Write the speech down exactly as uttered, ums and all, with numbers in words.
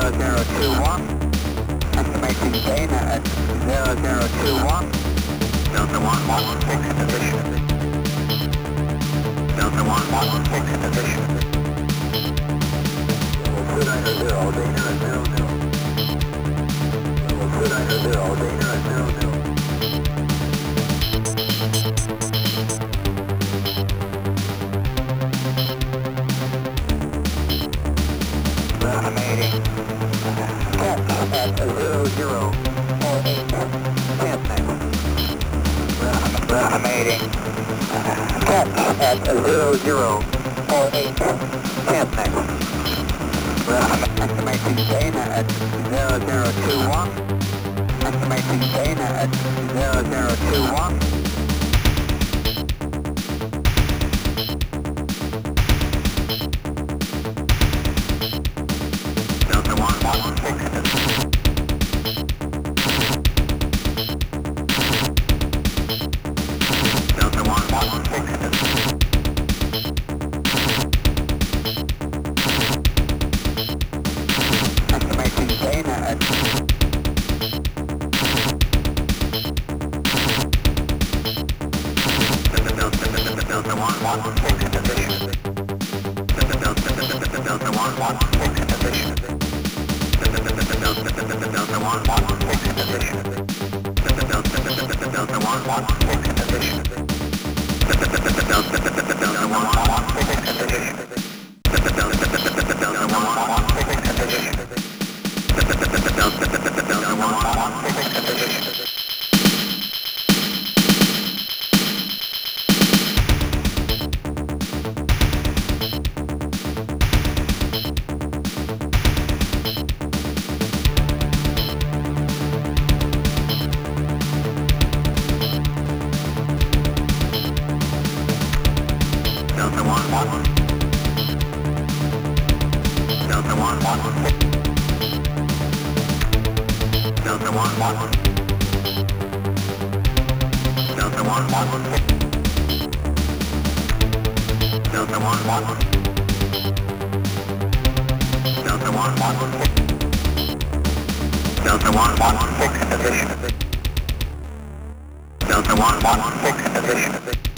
zero zero two one. Estimating Dana at zero zero two one. Delta one one six in position. Delta one one six in position. Level two nine zero, Dana at zero zero. Level two nine zero, Dana at zero zero. Estimating catch at zero zero four eight ten next. Estimating catch at zero zero four eight ten next. Estimating Dana at zero zero two one. Estimating Dana at zero zero two one. Delta one one six in position. Delta one one six in position. Estimating Dana at Delta one one six in position. Delta one one six in position. Delta one one six in position. Delta one one six in position. Delta one one six in position. Delta one one six in position. Delta one one six in position. Delta one one. Delta one one. Delta one one. Delta one one. Delta one one. Delta one one. Delta one one six in position. Delta one one six in position.